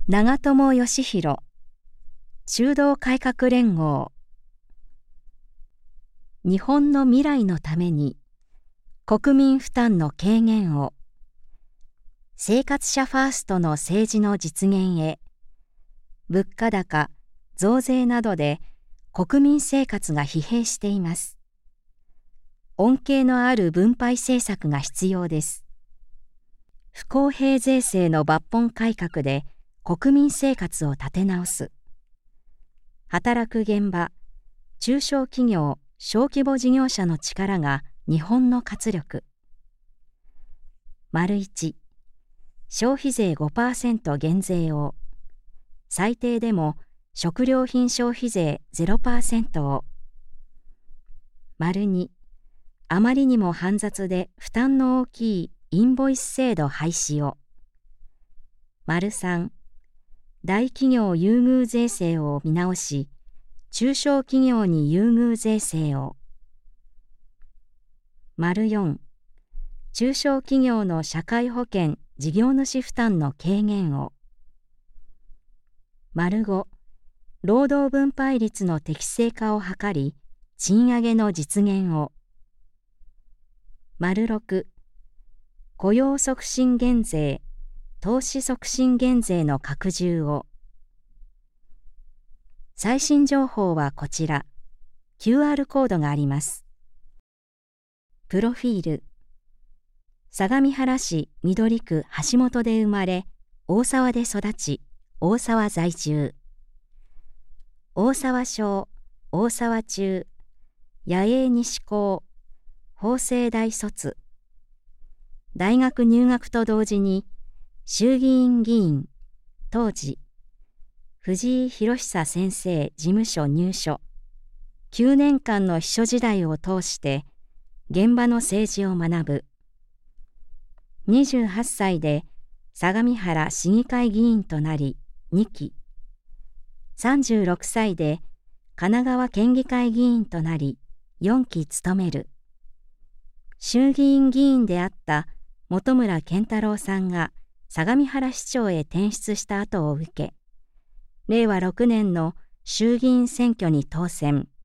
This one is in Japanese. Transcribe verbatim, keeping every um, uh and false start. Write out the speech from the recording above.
長友義弘、中道改革連合。日本の未来のために国民負担の軽減を、生活者ファーストの政治の実現へ、物価高、増税などで国民生活が疲弊しています。恩恵のある分配政策が必要です。不公平税制の抜本改革で国民生活を立て直す。働く現場、中小企業、小規模事業者の力が日本の活力。丸一、消費税 ごパーセント 減税を、最低でも食料品消費税 ゼロパーセント を。丸二、あまりにも煩雑で負担の大きいインボイス制度廃止を。丸三、大企業優遇税制を見直し、中小企業に優遇税制を。丸四、中小企業の社会保険事業主負担の軽減を。丸五、労働分配率の適正化を図り、賃上げの実現を。丸六、雇用促進減税、投資促進減税の拡充を。最新情報はこちら。キューアール コードがあります。プロフィール。相模原市緑区橋本で生まれ、大沢で育ち、大沢在住。大沢小、大沢中、野営西高、法政大卒。大学入学と同時に衆議院議員、当時、藤井博久先生事務所入所。きゅうねんかんの秘書時代を通して現場の政治を学ぶ。にじゅうはっさいで相模原市議会議員となりにき。さんじゅうろくさいで神奈川県議会議員となりよんき務める。衆議院議員であった本村健太郎さんが相模原市長へ転出した後を受け、れいわろくねんの衆議院選挙に当選。